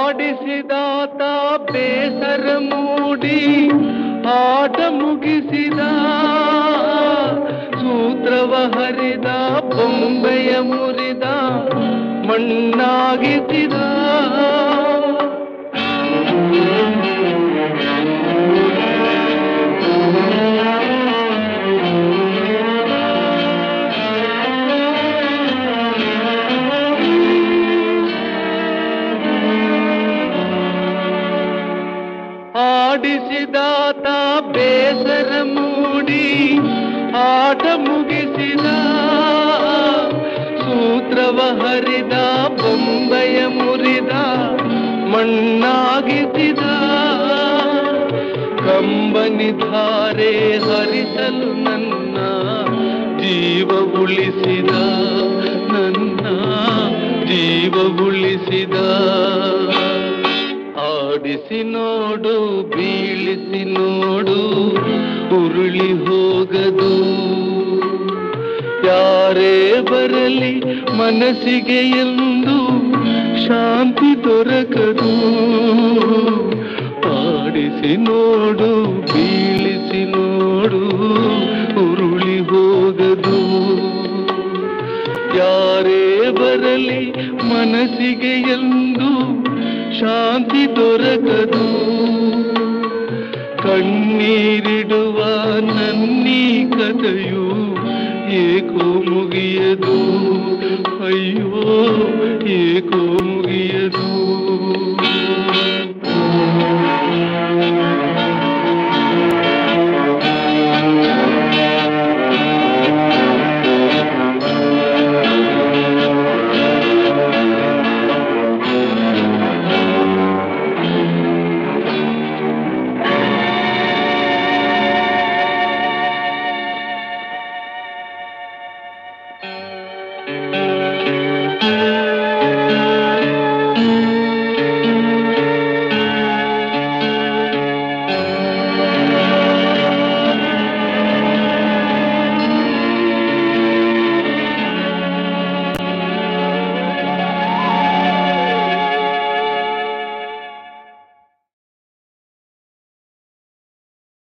ಆಡಿಸಿದಾತ ಬೇಸರ ಮೂಡಿ ಆಟ ಮುಗಿಸಿದ, ಸೂತ್ರವ ಹರಿದ ಬೊಂಬೆಯ ಮುರಿದ ಮಣ್ಣಾಗಿಸಿದ. ಆಡಿಸಿದಾತ ಬೇಸರ ಮೂಡಿ ಆಟ ಮುಗಿಸಿದ, ಸೂತ್ರವ ಹರಿದ ಬೊಂಬೆಯ ಮುರಿದ ಮಣ್ಣಾಗಿಸಿದ. ಕಂಬನಿ ಧಾರೆ ಹರಿಸಲು ನನ್ನ ಜೀವ ಉಳಿಸಿದ, ನನ್ನ ಜೀವ ಉಳಿಸಿದ. ಆಡಿಸಿ ನೋಡು ಬೀಳಿಸಿ ನೋಡು ಉರುಳಿ ಹೋಗದು, ಯಾರೇ ಬರಲಿ ಮನಸ್ಸಿಗೆ ಎಂದು ಶಾಂತಿ ದೊರಕದು. ಆಡಿಸಿ ನೋಡು ಬೀಳಿಸಿ ನೋಡು ಉರುಳಿ ಹೋಗದು, ಯಾರೇ ಬರಲಿ ಮನಸ್ಸಿಗೆ ಎಂದು ಶಾಂತಿ ದೊರಕದು. ಕಣ್ಣೀರಿಡುವ ನನ್ನೀ ಕಥೆಯು ಏಕೋ ಮುಗಿಯದು, ಅಯ್ಯೋ ಏಕೋ ಮುಗಿಯದು.